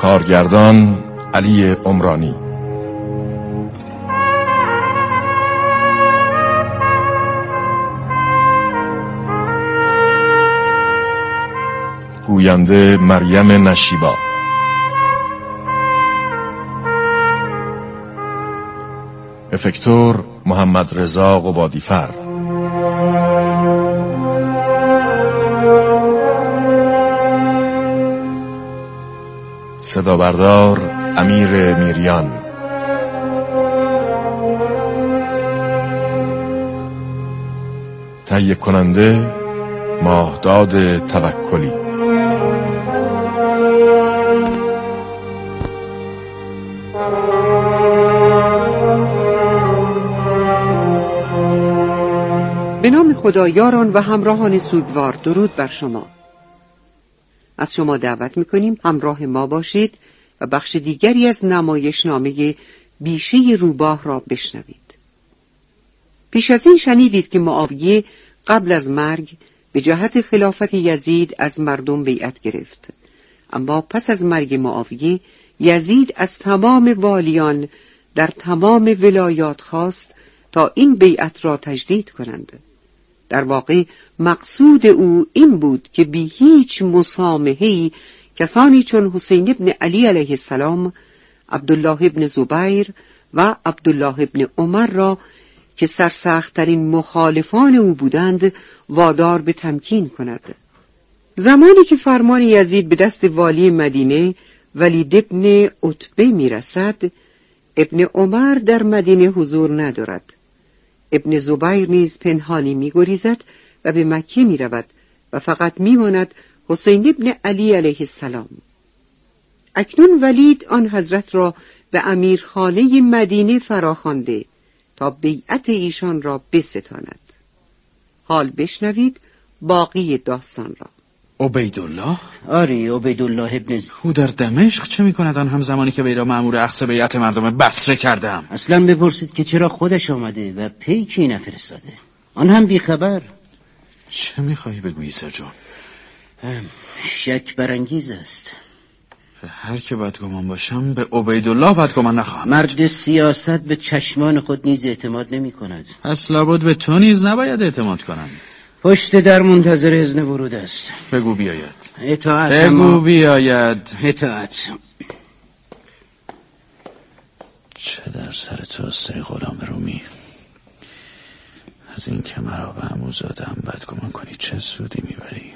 کارگردان علی عمرانی، گوینده مریم نشیبا، افکتور محمد رضا قبادیفر، صدا بردار امیر میریان، تهیه کننده ماهداد توکلی. به نام خدا. یاران و همراهان سوگوار، درود بر شما. از شما دعوت میکنیم همراه ما باشید و بخش دیگری از نمایشنامه بیشه روباه را بشنوید. پیش از این شنیدید که معاویه قبل از مرگ به جهت خلافت یزید از مردم بیعت گرفت، اما پس از مرگ معاویه یزید از تمام والیان در تمام ولایات خواست تا این بیعت را تجدید کنند. در واقع مقصود او این بود که بی هیچ مسامحه‌ای کسانی چون حسین ابن علی علیه السلام، عبدالله ابن زبیر و عبدالله ابن عمر را که سرسخت‌ترین مخالفان او بودند وادار به تمکین کند. زمانی که فرمان یزید به دست والی مدینه ولید ابن عتبه میرسد، ابن عمر در مدینه حضور ندارد. ابن زبیر نیز پنهانی می‌گریزد و به مکه می‌رود و فقط می‌ماند حسین ابن علی علیه السلام. اکنون ولید آن حضرت را به امیرخانه مدینه فراخوانده تا بیعت ایشان را بستاند. حال بشنوید باقی داستان را. عبیدالله؟ آری، عبیدالله ابن او در دمشق چه می‌کند آن هم زمانی که وی را مأمور اخذ بیعت مردم بصره کردم؟ اصلا بپرسید که چرا خودش آمده و پیکی نفرستاده، آن هم بیخبر. چه می‌خواهی بگویی سرجان؟ شک برانگیز است. به هر که بدگمان باشم به عبیدالله بدگمان نخواهم. مرد سیاست به چشمان خود نیز اعتماد نمی کند. پس لابد به تو نیز نباید اعتماد کنم. پشت در منتظر اذن ورود است. بگو بیاید. اطاعت. بگو بیاید. اطاعت. چه در سر توست ای غلام رومی؟ از این که مرا به عموزاده‌ام بدگمان کنی چه سودی میبری؟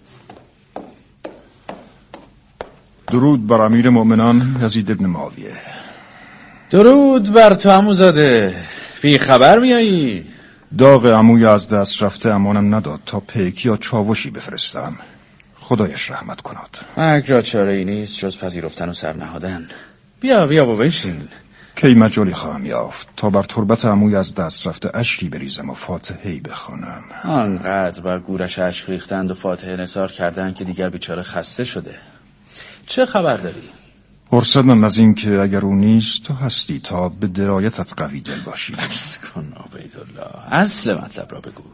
درود بر امیر مؤمنان یزید ابن معاویه. درود بر تو عموزاده. بی خبر میایی؟ داغ عموی از دست رفته امانم نداد تا پیک یا چاوشی بفرستم. خدایش رحمت کند. مرگ را چاره ای نیست جز پذیرفتن و سرنهادن. بیا و بشین. کی مجالی خواهم یافت تا بر تربت عموی از دست رفته اشکی بریزم و فاتحه‌ای بخوانم. آنقدر بر گورش اشک ریختند و فاتحه نثار کردند که دیگر بیچاره خسته شده. چه خبر داری؟ پرسدم از این که اگر او نیست تو هستی تا به درایتت قوی دل باشی. بس کن عبیدالله، اصل مطلب را بگو.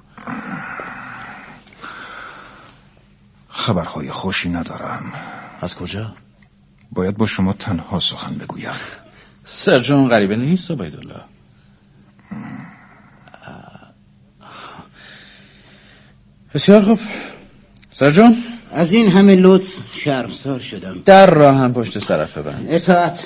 خبرهای خوشی ندارم. از کجا؟ باید با شما تنها سخن بگویم. سرجان غریبه نیست عبیدالله. بسیار خوب سرجان، از این همه لطف شرمسار شدم. در راه هم پشت سرت ببند. اطاعت.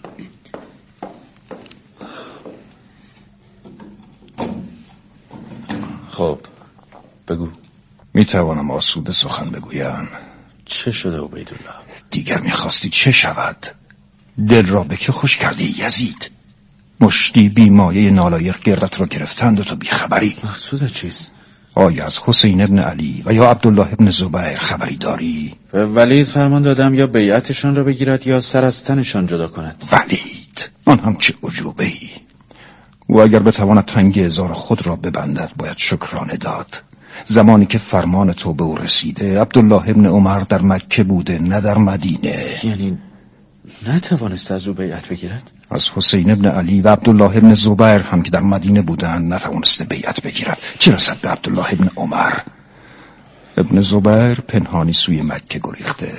خب بگو. میتوانم آسوده سخن بگویم. چه شده عبیدالله؟ دیگر میخواستی چه شود؟ دل را به که خوش کردی یزید؟ مشتی بیمایه نالایق گردت را گرفتند و تو بیخبری. مقصودت چیست؟ آیا از حسین ابن علی و یا عبدالله ابن زبیر خبری داری؟ به ولید فرمان دادم یا بیعتشان را بگیرد یا سر از تنشان جدا کند. ولید؟ آن هم چه عجوبه‌ای! و اگر بتواند تنگ ازار خود را ببندد باید شکرانه داد. زمانی که فرمان تو به او رسیده عبدالله ابن عمر در مکه بوده نه در مدینه. یعنی نتوانست از او بیعت بگیرد؟ از حسین ابن علی و عبدالله ابن زبیر هم که در مدینه بودند نتوانسته بیعت بگیرد، چه رسد به عبدالله ابن عمر. ابن زبیر پنهانی سوی مکه گریخته،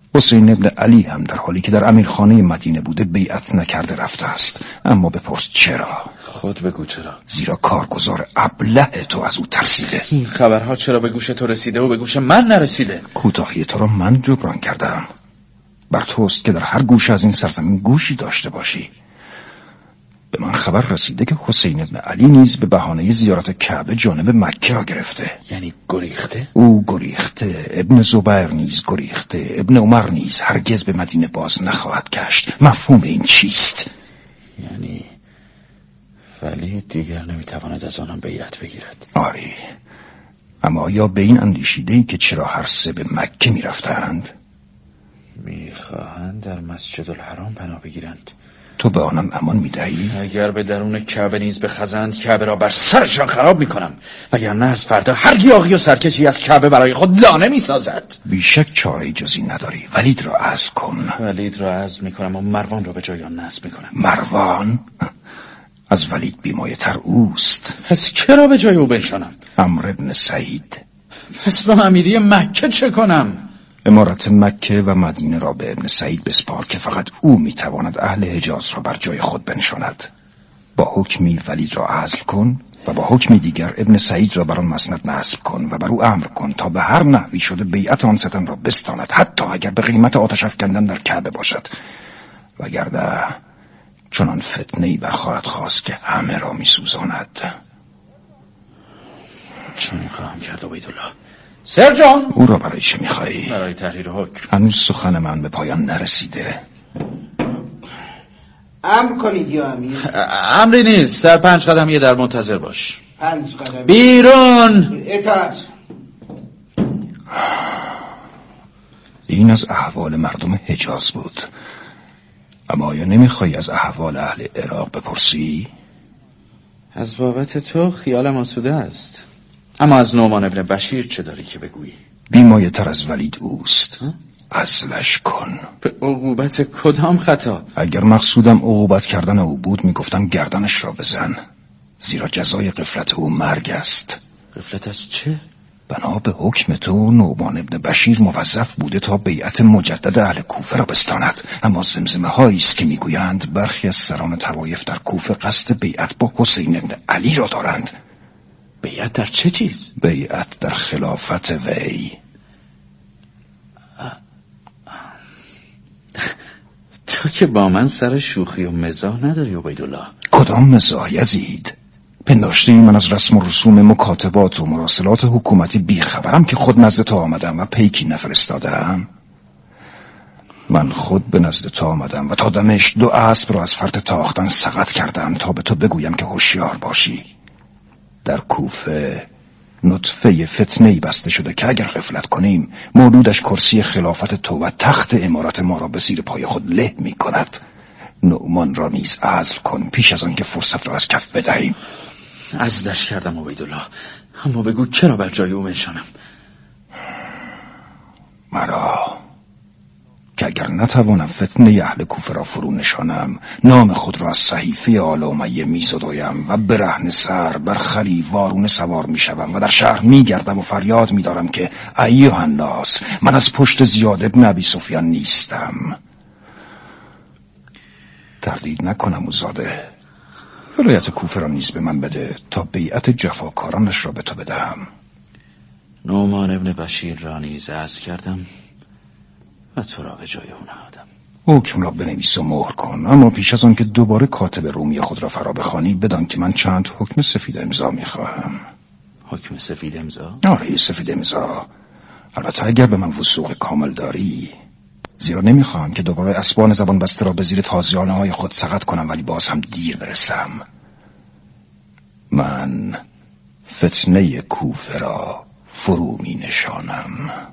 حسین ابن علی هم در حالی که در امیرخانه مدینه بوده بیعت نکرده رفته است. اما بپرس چرا؟ خود بگو چرا. زیرا کارگزار ابله تو از او ترسیده. این خبرها چرا به گوش تو رسیده و به گوش من نرسیده؟ کوتاهی تو را من جبران کردم. بر توست که در هر گوشه از این سرزمین گوشی داشته باشی. به من خبر رسیده که حسین ابن علی نیز به بهانه زیارت کعبه جانب مکه را گرفته. یعنی گریخته؟ او گریخته، ابن زبیر نیز گریخته، ابن عمر نیز هرگز به مدینه باز نخواهد گشت. مفهوم این چیست؟ یعنی ولی دیگر نمیتواند از آنم بیعت بگیرد. آری، اما آیا به این اندیشیده‌ای که چرا هر سه به مکه میرفتند؟ میخواهند در مسجد الحرام پناه بگیرند. تو به آنان امان میدهی؟ اگر به درون کعبه نیز بخزند کعبه را بر سرشان خراب میکنم، وگرنه از فردا هر گیاهی و سرکشی از کعبه برای خود لانه میسازد. بیشک چاره جزی نداری. ولید را عزل کن. ولید را عزل میکنم و مروان را به جای آن نصب میکنم. مروان؟ از ولید بیمایه تر اوست. پس که را به جای او بنشانم؟ عمرو ابن سعید. پس با امیری مکه چه کنم؟ امارت مکه و مدینه را به ابن سعید بسپار که فقط او میتواند اهل حجاز را بر جای خود بنشاند. با حکمی ولید را عزل کن و با حکمی دیگر ابن سعید را بر آن مسند نصب کن و بر او امر کن تا به هر نحوی شده بیعت آن ستن را بستاند، حتی اگر به قیمت آتش افکندن در کعبه باشد. وگرنه چنان فتنه‌ای برخواهد خواست که همه را میسوزاند. چون خواهم کرد عبیدالله. سرجان، او را برای چه میخواهی؟ برای تحریر حکم. هنوز سخن من به پایان نرسیده. امر کنید یا امیر. امری نیست، در 5 قدم در منتظر باش. 5 قدم بیرون. اطاعت. این از احوال مردم حجاز بود. اما آیا نمیخوایی از احوال اهل عراق بپرسی؟ از بابت تو خیالم آسوده است. اما از نعمان ابن بشیر چه داری که بگویی؟ بیمایه تر از ولید اوست. عزلش کن. به عقوبت کدام خطا؟ اگر مقصودم عقوبت کردن او بود میگفتم گردنش را بزن، زیرا جزای غفلت او مرگ است. غفلت از چه؟ بنا به حکم تو نعمان ابن بشیر موظف بوده تا بیعت مجدد اهل کوفه را بستاند، اما زمزمه هایی است که میگویند برخی از سران طوایف در کوفه قصد بیعت با حسین ابن علی را دارند. بیعت در چه چیز؟ بیعت در خلافت وی. تو که با من سر شوخی و مزاح نداری عبیدالله. کدام مزاح یزید؟ پنداشته من از رسم و رسوم مکاتبات و مراسلات حکومتی بیخبرم که خود نزد تو آمدم و پیکی نفرستادم؟ من خود به نزد تو آمدم و تا دمشق 2 اسب را از فرط تاختن سقط کردم تا به تو بگویم که هوشیار باشی. در کوفه نطفه فتنه‌ای بسته شده که اگر غفلت کنیم مولودش کرسی خلافت تو و تخت امارت ما را به زیر پای خود له می کند. نعمان را نیز عزل کن پیش از آن که فرصت را از کف بدهیم. عزلش کردم عبیدالله، اما بگو چرا بر جای او بنشانم؟ مرا که اگر نتوانم فتنه اهل کوفه را فرو نشانم نام خود را از صحیفه آل امیه می زدایم و برهنه سر بر خری وارونه سوار می شوم و در شهر می گردم و فریاد می دارم که ایها الناس، من از پشت زیاد ابن ابی سفیان نیستم. تردید نکنم اوزاده، ولایت کوفه را نیز به من بده تا بیعت جفاکارانش را به تو بدهم. نعمان ابن بشیر را نیز عزل کردم و تو را به جای او نهادم. حکم را بنویس و مهر کن، اما پیش از آن که دوباره کاتب رومی خود را فرا بخوانی بدان که من چند حکم سفید امضا میخواهم. حکم سفید امضا؟ آره، سفید امضا. البته اگر به من وثوق کامل داری، زیرا نمیخواهم که دوباره اسبان زبان بسته را به زیر تازیانه های خود سقط کنم ولی باز هم دیر برسم. من فتنه کوفه را فرو می نشانم.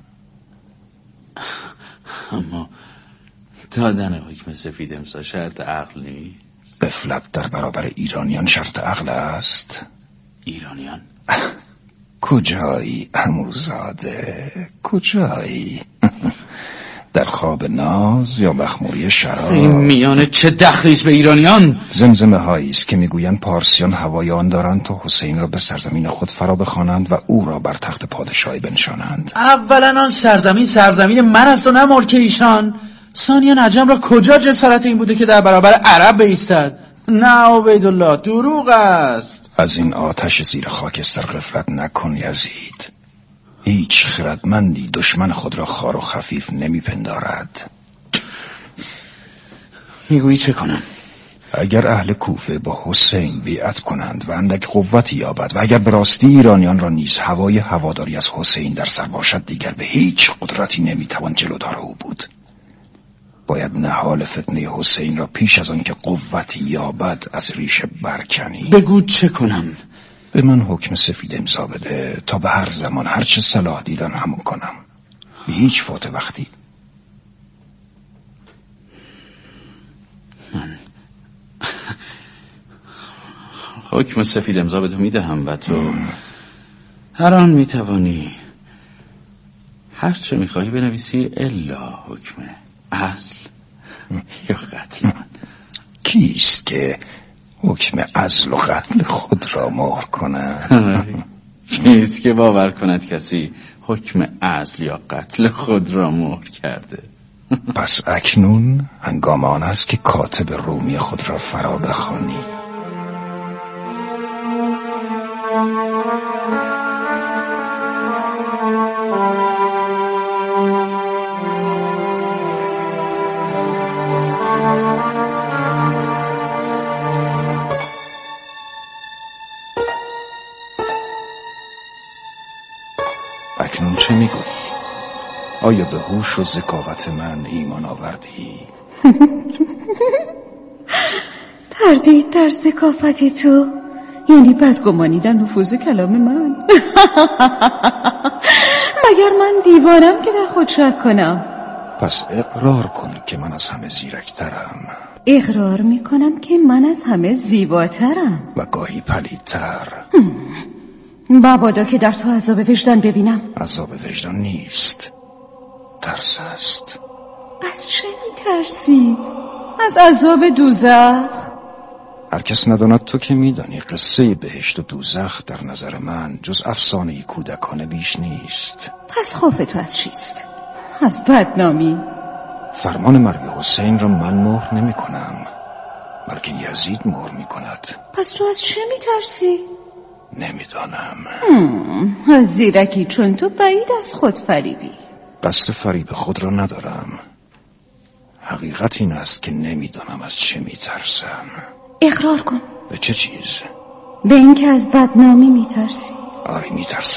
اما دادن حکم سفید امضا شرط عقل نیست؟ غفلت در برابر ایرانیان شرط عقل است؟ ایرانیان؟ کجایی عموزاده؟ کجایی؟ در خواب ناز یا مخموری شراب؟ این میانه چه دخلیست به ایرانیان؟ زمزمه هایی است که میگویند پارسیان هوای آن دارند تا حسین را به سرزمین خود فرا بخوانند و او را بر تخت پادشاهی بنشانند. اولا آن سرزمین من است و نه ملک ایشان. ثانیا عجم را کجا جسارت این بوده که در برابر عرب بایستد؟ نه عبیدالله، دروغ است. از این آتش زیر خاکستر غفلت نکن یزید. هیچ خردمندی دشمن خود را خوار و خفیف نمیپندارد. میگویی چه کنم؟ اگر اهل کوفه با حسین بیعت کنند و اندک قوتی یابد و اگر به راستی ایرانیان را نیز هوای هواداری از حسین در سر باشد، دیگر به هیچ قدرتی نمیتوان جلودار او بود. باید نهال فتنه حسین را پیش از آن که قوتی یابد از ریشه برکنی. بگو چه کنم؟ به من حکم سفید امضا بده تا به هر زمان هر چه صلاح دیدن همون کنم، به هیچ فوت وقتی. من حکم سفید امضا به تو میدهم و تو هر آن میتوانی هر چه میخواهی بنویسی الا حکم اصل یا قتل من. کیست که حکم عزل و قتل خود را مهر کند؟ کیست که باور کند کسی حکم عزل یا قتل خود را مهر کرده؟ پس اکنون هنگام آن است که کاتب رومی خود را فرا بخوانی. اکنون چه میگویی؟ آیا به هوش و ذکاوت من ایمان آوردی؟ تردید در ذکاوت تو یعنی بدگمانی در نفوذ کلام من؟ مگر من دیوانم که در خود شک کنم؟ پس اقرار کن که من از همه زیرکترم. اقرار میکنم که من از همه زیباترم و گاهی پلیدتر. مبادا که در تو عذاب وجدان ببینم. عذاب وجدان نیست، ترس است. از چه میترسی؟ از عذاب دوزخ؟ هر کس نداند تو که میدانی قصه بهشت و دوزخ در نظر من جز افسانه کودکانه بیش نیست. پس خوف تو از چیست؟ از بدنامی؟ فرمان مرگ حسین را من مهر نمی کنم، بلکه یزید مهر می کند. پس تو از چه میترسی؟ نمیدانم. از زیرکی چون تو بعید از خود فریبی. قصد فریب خود را ندارم. حقیقت این است که نمیدانم از چه میترسم. اقرار کن. به چه چیز؟ به این که از بدنامی میترسی. آری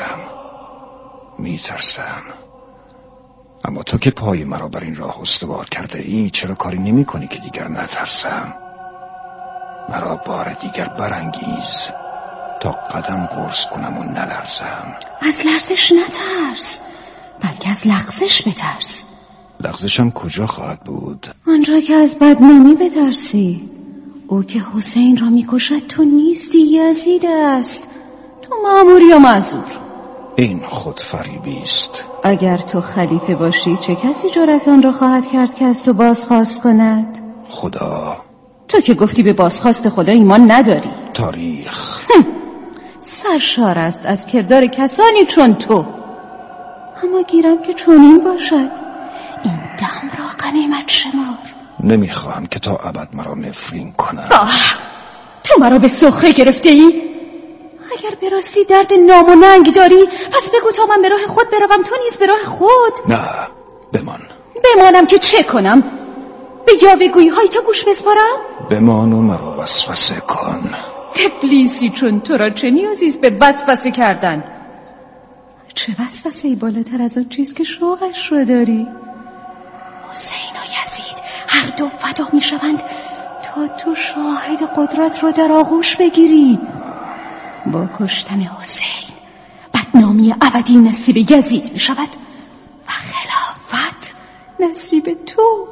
میترسم. اما تو که پای مرا بر این راه استوار کرده ای، چرا کاری نمی کنی که دیگر نترسم؟ مرا بار دیگر برانگیز تا قدم قرص کنم و نلرزم. از لرزش نترس، بلکه از لغزش بترس. لغزشم کجا خواهد بود؟ آنجا که از بدنامی بترسی. او که حسین را میکشد تو نیستی، یزید است. تو مأمور یا معذور؟ این خود فریبی است. اگر تو خلیفه باشی چه کسی جرأت آن را خواهد کرد که از تو بازخواست کند؟ خدا. تو که گفتی به بازخواست خدا ایمان نداری. تاریخ سرشار است از کردار کسانی چون تو. اما گیرم که چنین باشد. این دم را غنیمت شمار. نمیخواهم که تا ابد مرا نفرین کنم. تو مرا به سخره گرفته ای؟ اگر به راستی درد نام و ننگ داری پس بگو تا من به راه خود بروم، تو نیز به راه خود. نه، بمان. بمانم که چه کنم؟ به یاوه‌گویی های تو گوش بسپارم؟ بمان و مرا وسوسه کن. ابلیسی چون تو را چه نیازیست به وسوسه کردن؟ چه وسوسه‌ای بالاتر از آن چیز که شوقش را داری؟ حسین و یزید هر دو فدا می شوند تا تو شاهد قدرت را در آغوش بگیری. با کشتن حسین بدنامی ابدی نصیب یزید می شود و خلافت نصیب تو.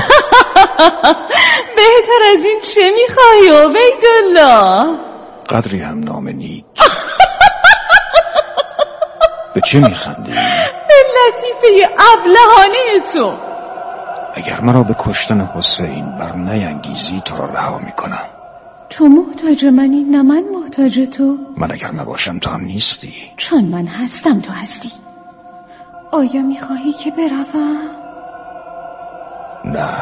بهتر از این چه می خواهی عبیدالله؟ قدری هم نام نیک. به چه می خندی؟ به لطیفه ابلهانه تو. اگر مرا به کشتن حسین بر نینگیزی تو را رها میکنم. تو محتاج منی نه من محتاج تو. من اگر نباشم تو هم نیستی. چون من هستم تو هستی. آیا میخواهی که بروم؟ نه.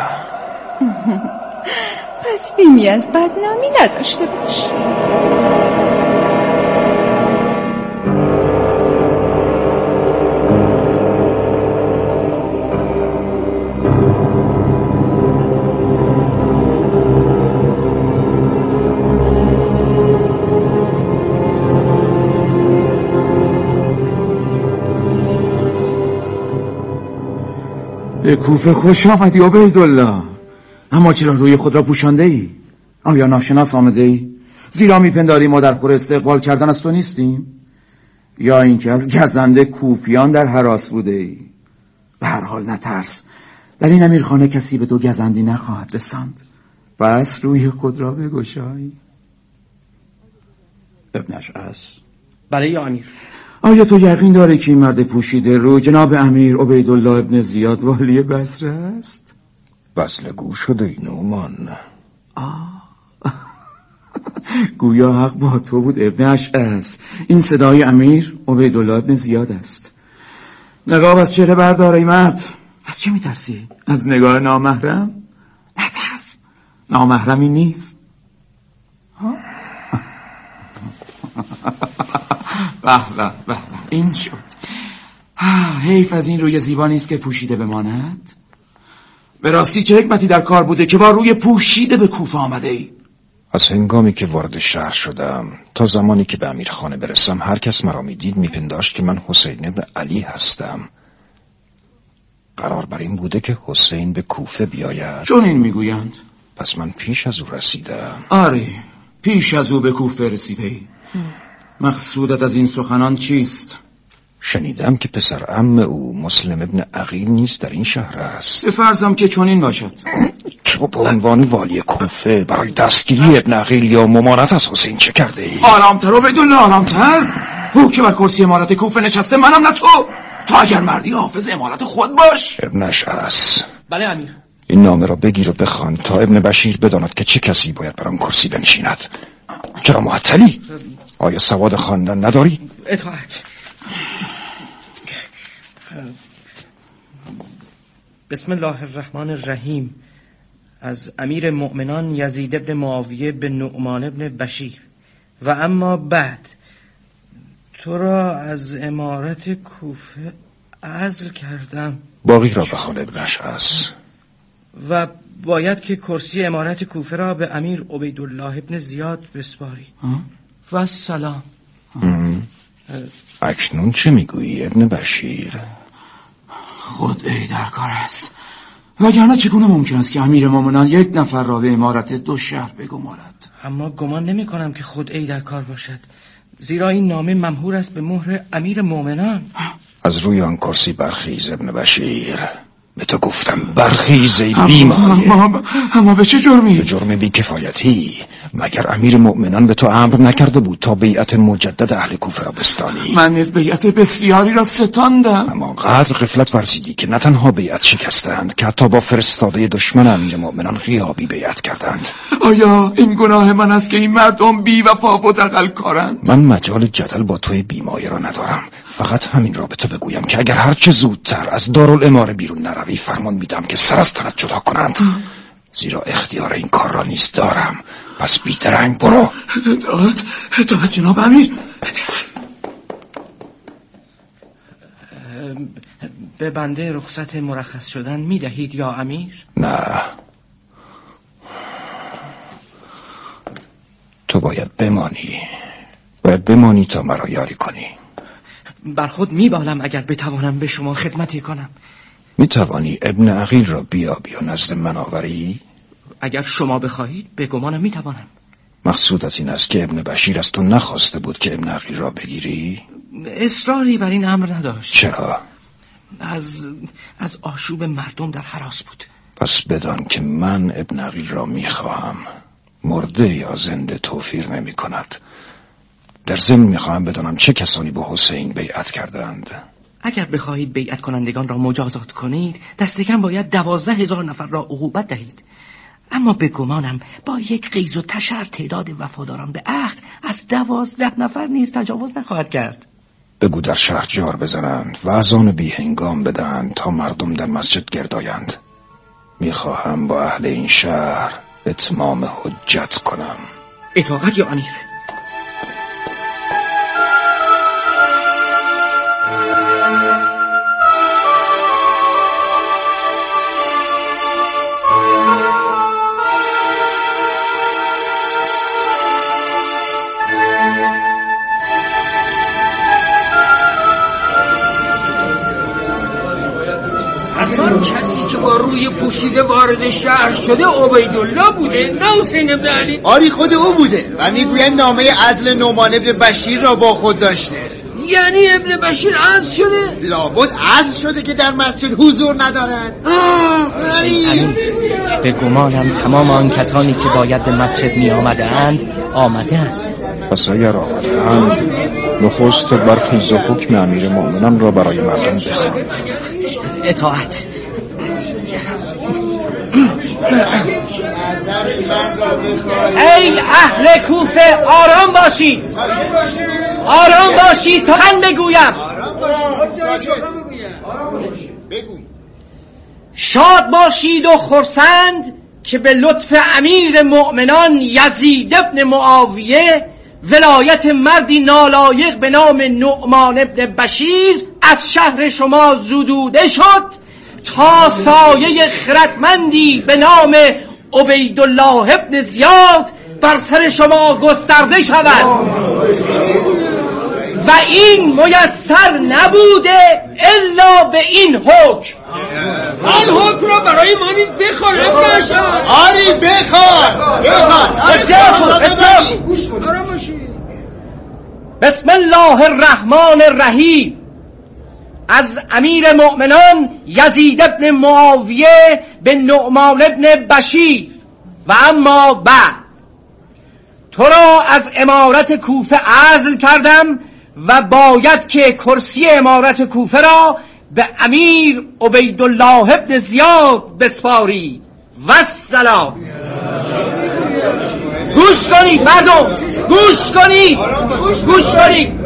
پس بیمی از بدنامی نداشته باش. به کوفه خوش آمدی عبیدالله. اما چرا روی خود را پوشانده ای؟ آیا ناشناس آمده ای؟ زیرا میپنداری ما در خور استقبال کردن از تو نیستیم؟ یا اینکه از گزنده کوفیان در هراس بوده ای؟ به هر حال نترس، در این امیرخانه کسی به تو گزندی نخواهد رساند. بس روی خود را بگشای. ابن اشعث. برای امیر. آیا تو یقین داری که این مرد پوشیده رو جناب امیر عبیدالله ابن زیاد والی بصره است؟ وصلگو شده ای نومان. گویا حق با تو بود ابن اشعث. این صدای امیر عبیدالله ابن زیاد است. نقاب از چهره بردار ای مرد. از چه میترسی؟ از نگاه نامحرم؟ نترس، نامحرمی نیست. به این شد. حیف از این روی زیبا نیست که پوشیده بماند. به راستی چه حکمتی در کار بوده که با روی پوشیده به کوفه آمده ای؟ از هنگامی که وارد شهر شدم تا زمانی که به امیرخانه برسم هر کس مرا میدید میپنداشت که من حسین ابن علی هستم. قرار بر این بوده که حسین به کوفه بیاید. چون این میگویند. پس من پیش از او رسیدم. آره، پیش از او به کوفه رسیده ای. مقصودت از این سخنان چیست؟ شنیدم که پسر عم او مسلم ابن عقیل نیز در این شهر است. به فرضم که چنین باشد. تو به عنوان والی کوفه برای دستگیری ابن عقیل یا ممانعت از حسین چه کرده ای؟ آرامتر عبیدالله، آرامتر. او که بر کرسی امارت کوفه نشسته، منم نه تو. تو اگر مردی حافظ امارت خود باش. ابن اشعث. بله امیر. این نامه را بگیر و بخوان تا ابن بشیر بداند که چه کسی باید بر آن کرسی بنشیند. چرا معطلی؟ آیا سواد خواندن نداری؟ اطاعت. بسم الله الرحمن الرحیم. از امیر مؤمنان یزید ابن معاویه به نعمان ابن بشیر. و اما بعد تو را از امارت کوفه عزل کردم. باقی را بخوان ابن اشعث. و باید که کرسی امارت کوفه را به امیر عبیدالله ابن زیاد بسپاری. و سلام. اکنون چه میگویی ابن بشیر؟ خدای در کار است. وگرنه چگونه ممکن است که امیر مومنان یک نفر را به امارت دو شهر بگمارد؟ اما گمان نمی کنم که خدای در کار باشد، زیرا این نامه ممهور است به مهر امیر مومنان. از روی آن کرسی برخیز ابن بشیر. به تو گفتم برخیز ای بیمایه. اما به چه جرمی؟ به جرم بیکفایتی. مگر امیر مؤمنان به تو امر نکرده بود تا بیعت مجدد اهل کوفه را بستانی؟ من نیز بیعت بسیاری را ستاندم. اما قدر غفلت ورزیدی که نه تنها بیعت شکستند که حتی با فرستاده دشمن امیر مؤمنان غیابی بیعت کردند. آیا این گناه من است که این مردم بی وفا و دغل کارند؟ من مجال جدل با توی بیمایه را ندارم. فقط همین را به تو بگویم که اگر هرچه زودتر از دارالاماره بیرون نروی فرمان میدم که سر از تنت جدا کنند. زیرا اختیار این کار را نیست دارم. پس بی‌درنگ برو. اطاعت جناب امیر. به بنده رخصت مرخص شدن میدهید یا امیر؟ نه، تو باید بمانی تا مرا یاری کنی. بر خود میبالم اگر بتوانم به شما خدمتی کنم. میتوانی ابن عقیل را بیابی و نزد من آوری؟ اگر شما بخواهید به گمانم میتوانم. مقصودت این است که ابن بشیر از تو نخواسته بود که ابن عقیل را بگیری؟ اصراری بر این امر نداشت. چرا؟ از آشوب مردم در هراس بود. پس بدان که من ابن عقیل را میخواهم. مرده یا زنده توفیر نمی کند. در ضمن میخواهم بدانم چه کسانی با حسین بیعت کردند. اگر بخواهید بیعت کنندگان را مجازات کنید، دست کم باید 12,000 نفر را عقوبت دهید. اما به گمانم با یک قیز و تشر تعداد وفاداران به عهد از 12 نفر نیز تجاوز نخواهد کرد. بگو در شهر جار بزنند و اذان بی هنگام بدهند تا مردم در مسجد گردایند. میخواهم با اهل این شهر اتمام حجت کنم. اطاعت یا امیر. اصلا کسی که با روی پوشیده وارد شهر شده عبیدالله بوده، نه حسین ابن علی؟ آری خود او بوده و میگویم نامه عزل نعمان ابن بشیر را با خود داشته. یعنی ابن بشیر عزل شده؟ لابد عزل شده که در مسجد حضور ندارد. امین، به گمانم تمام آن کسانی که باید به مسجد می آمدند آمده است. پس اگر آمدند نخست برخیز و حکم امیر مؤمنان را برای مردم بخوان. اطاعت. ای اهل کوفه آرام باشید، آرام باشید تا من بگویم. شاد باشید و خرسند که به لطف امیر مؤمنان یزید ابن معاویه ولایت مردی نالایق به نام نعمان ابن بشیر از شهر شما زدوده شد تا سایه خردمندی به نام عبیدالله ابن زیاد بر سر شما گسترده شود و این میسر نبوده الا به این حکم. آن حکم را برای ما نیز بخوان ابن آری بخوان. بسم الله الرحمن الرحیم. از امیر مؤمنان یزید ابن معاویه به نعمان ابن بشیر و اما بعد، تو را از امارت کوفه عزل کردم و باید که کرسی امارت کوفه را به امیر عبیدالله ابن زیاد بسپاری. و السلام. گوش کنید مردم، گوش کنید، گوش کنید.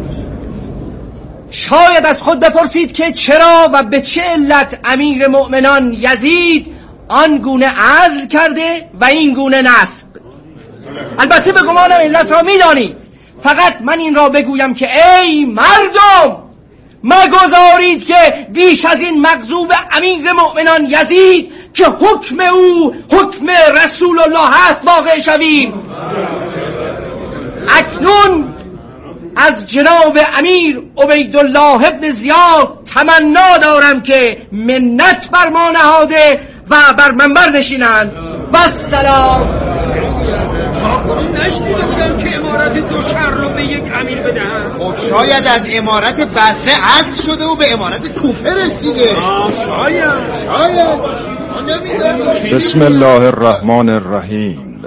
شاید از خود بپرسید که چرا و به چه علت امیر مؤمنان یزید آن گونه عزل کرده و این گونه نصب. البته به گمانم علت را میدانید، فقط من این را بگویم که ای مردم، مگذارید که بیش از این مغضوب امیر مؤمنان یزید که حکم او حکم رسول الله هست واقع شویم. اکنون از جناب امیر عبیدالله ابن زیاد تمنا دارم که منت بر ما نهاده و بر منبر نشینند. و السلام. نشنیده بودم که امارت دو شهر رو به یک امیر بدهن. خب شاید از امارت بصره عزل شده و به امارت کوفه رسیده. شاید. بسم الله الرحمن الرحیم.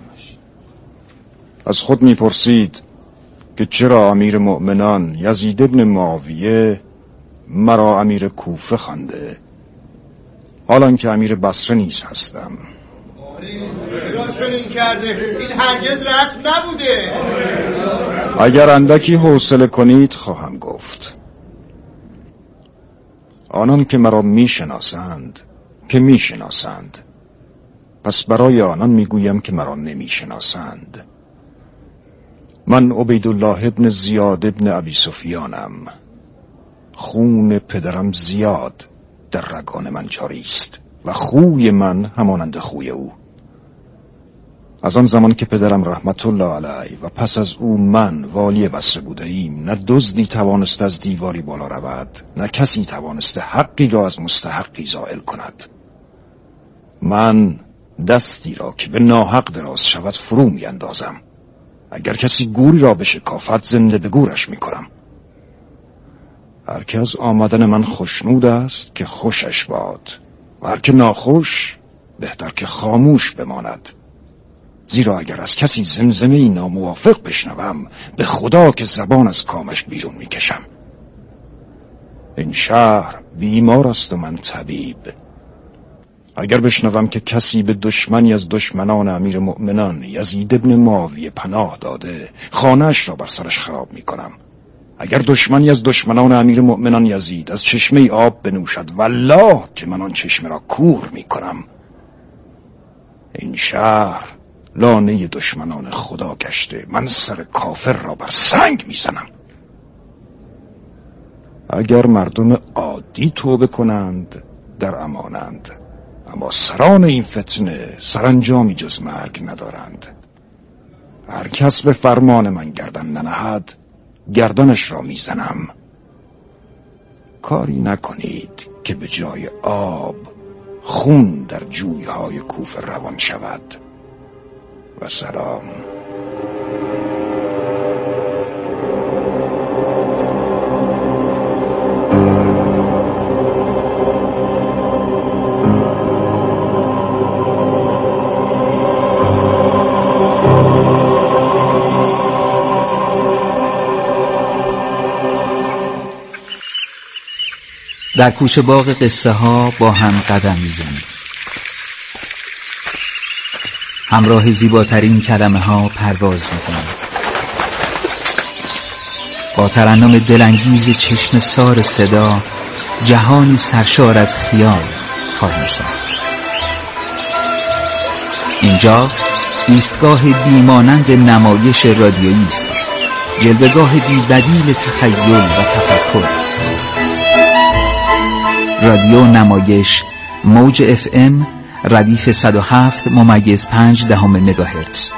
از خود میپرسید که چرا امیر مؤمنان یزید ابن معاویه مرا امیر کوفه خوانده، حالان که امیر بصره نیز هستم. چرا چنین کرده؟ این هرگز رسم نبوده. اگر اندکی حوصله کنید خواهم گفت. آنان که مرا میشناسند که میشناسند، پس برای آنان میگویم که مرا نمیشناسند. من عبیدالله ابن زیاد ابن ابی سفیانم. خون پدرم زیاد در رگان من جاری است و خوی من همانند خوی او. از آن زمان که پدرم رحمت الله علیه و پس از او من والی بصره بوده ایم، نه دزدی توانست از دیواری بالا رود، نه کسی توانسته حقی را از مستحقی زائل کند. من دستی را که به ناحق دراز شود فرو می اندازم. اگر کسی گوری را بشکافد زنده به گورش می کنم. هر که از آمدن من خوشنود است که خوشش باد و هر که ناخوش بهتر که خاموش بماند. زیرا اگر از کسی زمزمه‌ای ناموافق بشنوم، به خدا که زبان از کامش بیرون میکشم. این شهر بیمار است و من طبیب. اگر بشنوم که کسی به دشمنی از دشمنان امیر مؤمنان یزید ابن معاویه پناه داده، خانه‌اش را بر سرش خراب می کنم. اگر دشمنی از دشمنان امیر مؤمنان یزید از چشمه آب بنوشد، والله که من آن چشمه را کور می کنم. این شهر لانه دشمنان خدا گشته، من سر کافر را بر سنگ می زنم. اگر مردم عادی توبه کنند در امانند، اما سران این فتنه سرانجامی جز مرگ ندارند. هر کس به فرمان من گردن ننهد، گردنش را میزنم. کاری نکنید که به جای آب خون در جویهای کوفه روان شود. و سلام. در کوچه باغ قصه ها با هم قدم میزنیم. همراه زیباترین کلمه ها پرواز میکنیم. با ترنم دلانگیز چشم سار صدا جهانی سرشار از خیال خواهیم ساخت. اینجا ایستگاه بیمانند نمایش رادیویی است، جلوه‌گاه بی‌بدیل تخیل و تفکر. رادیو نمایش موج FM ردیف 107.5 مگاهرتز.